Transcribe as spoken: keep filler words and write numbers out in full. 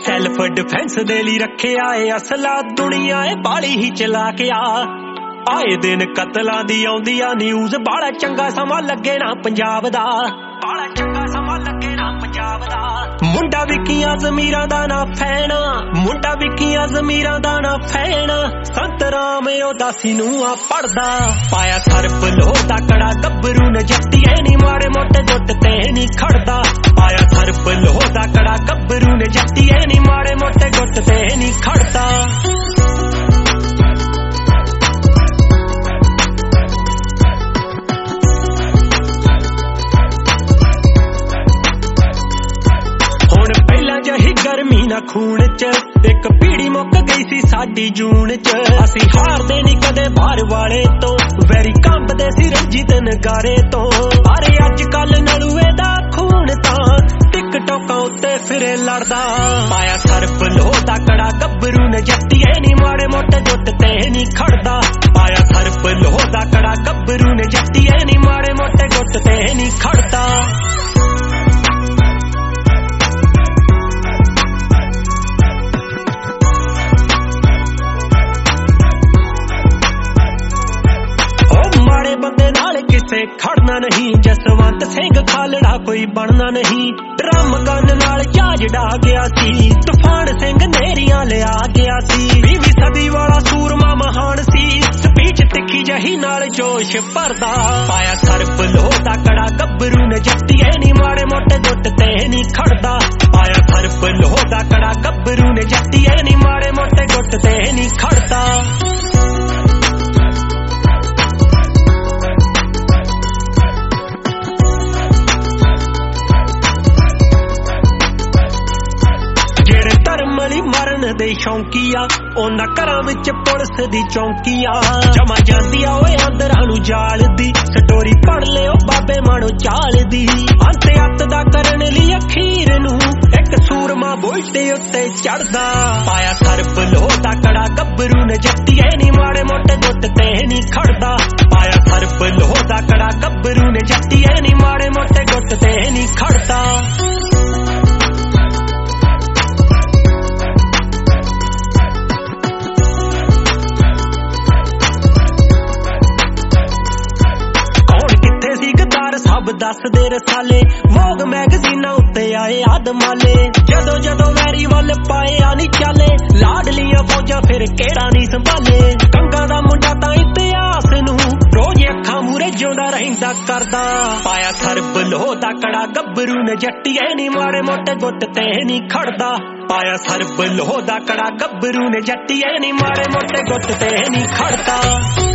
Self defence ਦੇ ਲਈ ਰੱਖਿਆ ਏ ਅਸਲਾ, ਦੁਨੀਆ ਏ ਬਾਲੀ ਹੀ ਚਲਾ ਕੇ ਆ। ਆਏ ਦਿਨ ਕਤਲਾਂ ਦੀ ਆਉਂਦੀ ਆ ਨਿਊਜ਼, ਬਾਲਾ ਚੰਗਾ ਸਮਾਂ ਲੱਗੇ ਨਾ ਪੰਜਾਬ ਦਾ, ਬਾਲਾ ਚੰਗਾ ਸਮਾਂ ਲੱਗੇ ਨਾ ਪੰਜਾਬ ਦਾ। ਮੁੰਡਾ ਵਿਕੀਆਂ ਜ਼ਮੀਰਾਂ ਦਾ ਨਾ ਫੈਣਾ, ਮੁੰਡਾ ਵਿਕੀਆਂ ਜ਼ਮੀਰਾਂ ਦਾ ਨਾ ਫੈਣਾ, ਸੰਤ ਰਾਮ ਉਦਾਸੀ ਨੂੰ ਆ ਪੜਦਾ। ਪਾਇਆ ਸਰਪ ਲੋਹ ਦਾ ਕੜਾ ਗੱਭਰੂ ਨੇ ਜੱਟੀਏ ਨੀ ਮਾੜੇ ਮੋਟੇ ਗੁੱਟ ਤੇ ਨੀ ਖੜਦਾ। ਪਾਇਆ ਸਰਪ ਲੋਹ ਦਾ ਕੜਾ ਗੱਭਰੂ ਨੇ ਜੱਟੀਏ ਨੀ ਮਾੜੇ ਮੋਟੇ ਗੁੱਟ ਤੇ ਨੀ ਖੜਦਾ। ਗਰਮੀ ਨਾ ਖੂਨ ਚ ਇੱਕ ਪੀੜੀ ਮੁੱਕ ਗਈ ਸੀ ਸਾਡੀ ਜੂਨ ਚ। ਅਸੀਂ ਹਾਰਦੇ ਨੀ ਕਦੇ ਬਾਹਰ ਵਾਲੇ ਤੋਂ, ਵੈਰੀ ਕੰਬਦੇ ਸੀ ਰੰਜੀਤ ਨਗਾਰੇ ਤੋਂ। ਪਰ ਅੱਜ ਕੱਲ ਨਲੂਏ ਦਾ ਖੂਨ ਤਾਂ ਟਿਕਟੋਕਾਂ ਉੱਤੇ ਫਿਰੇ ਲੜਦਾ। ਪਾਇਆ ਸਰਪ ਲੋਹ ਦਾ ਕੜਾ ਗੱਭਰੂ ਨੇ ਜੱਟੀਏ ਨੀ ਮਾੜੇ ਮੋਟੇ ਗੁੱਟ ਤੇ ਨੀ ਖੜਦਾ। ਪਾਇਆ ਸਰਪ ਲੋਹ ਦਾ ਕੜਾ ਗੱਭਰੂ ਨੇ ਜੱਟੀਏ ਨੀ ਮਾੜੇ ਮੋਟੇ ਗੁੱਟ ਤੇ ਨੀ ਖੜਦਾ। ਬੰਦੇ ਨਾਲ ਕਿਸੇ ਖੜਨਾ ਨਹੀਂ, ਜਸਵੰਤ ਸਿੰਘ ਖਾਲੜਾ ਕੋਈ ਬਣਨਾ ਨਹੀਂ। ਡਰਮ ਗਨ ਨਾਲ ਜਹਾਜ਼ ਡਾ ਗਿਆ ਸੀ, ਤੂਫਾਨ ਸਿੰਘ ਨੇਰੀਆਂ ਲਿਆ ਗਿਆ ਸੀ। ਵੀਹਵੀਂ ਸਦੀ ਵਾਲਾ ਸੂਰਮਾ ਮਹਾਨ ਸੀ, ਸਪੀਚ ਤਿੱਖੀ ਜਹੀ ਨਾਲ ਜੋਸ਼ ਭਰਦਾ। ਪਾਇਆ ਸਰਪ ਲੋਹ ਦਾ ਕੜਾ ਗੱਭਰੂ ਨੇ ਜੱਟੀਏ ਨੀ ਮਾੜੇ ਮੋਟੇ ਗੁੱਟ ਤੇ ਨੀ ਖੜਦਾ। ਪਾਇਆ ਸਰਪ ਲੋਹ ਦਾ ਕੜਾ ਗੱਭਰੂ ਨੇ ਜੱਟੀਏ ਨੀ ਮਾੜੇ ਮੋਟੇ ਗੁੱਟ ਤੇ ਨੀ ਖੜਦਾ। ਮਰਨ ਦੇ ਸ਼ੌਂਕੀਆ ਉਹਨਾਂ ਘਰਾਂ ਵਿੱਚ ਪੁਲਿਸ ਦੀ ਚੌਂਕੀਆ, ਜਮਾ ਜਾਂਦੀ ਆ ਓਏ ਅੰਦਰਾਂ ਨੂੰ ਜਾਲ ਦੀ। ਸਟੋਰੀ ਪੜ ਲਿਓ ਬਾਬੇ ਮਾਣੋ ਚਾਲ ਦੀ, ਅੰਤ ਅੱਤ ਦਾ ਕਰਨ ਲਈ ਅਖੀਰ ਨੂੰ ਇੱਕ ਸੂਰਮਾ ਬੁਲਟੇ ਉੱਤੇ ਚੜਦਾ। ਪਾਇਆ ਸਰਪ ਲੋਹ ਦਾ ਕੜਾ ਗੱਭਰੂ ਨੇ ਜੱਟੀਏ ਨੀ ਮਾੜੇ ਮੋਟੇ ਗੁੱਟ ਤੇ ਨੀ ਖੜਦਾ। ਪਾਇਆ ਸਰਪ ਲੋਹ ਦਾ ਕੜਾ ਗੱਭਰੂ ਨੇ ਜੱਟੀਏ ਨੀ ਮਾੜੇ ਮੋਟੇ ਗੁੱਟ ਤੇ ਨੀ ਖੜਦਾ। ਸਭ ਦੱਸਦੇ ਰਸਾਲੇ, ਵੋਗ ਮੈਗਜ਼ੀਨਾਂ ਉੱਤੇ ਆਏ ਆਦਮਾਲੇ। ਜਦੋਂ ਜਦੋਂ ਵੈਰੀ ਵੱਲ ਪਾਏ ਆ ਨੀ ਚਾਲੇ, ਲਾਡਲੀਆਂ ਫੌਜਾਂ ਫਿਰ ਕਿਹੜਾ ਨੀ ਸੰਭਾਲੇ। ਕੰਗਾ ਦਾ ਮੁੰਡਾ ਤਾਂ ਇਤਿਹਾਸ ਨੂੰ ਰੋਜ਼ ਅੱਖਾਂ ਮੂਰੇ ਜਿਉਂਦਾ ਰਹਿੰਦਾ ਕਰਦਾ। ਪਾਇਆ ਸਰਪ ਲੋਹ ਦਾ ਕੜਾ ਗੱਭਰੂ ਨੇ ਜੱਟੀਏ ਨੀ ਮਾੜੇ ਮੋਟੇ ਗੁੱਟ ਤੇ ਨੀ ਖੜਦਾ। ਪਾਇਆ ਸਰਪ ਲੋਹ ਦਾ ਕੜਾ ਗੱਭਰੂ ਨੇ ਜੱਟੀਏ ਨੀ ਮਾੜੇ ਮੋਟੇ ਗੁੱਟ ਤੇ ਨੀ ਖੜਦਾ।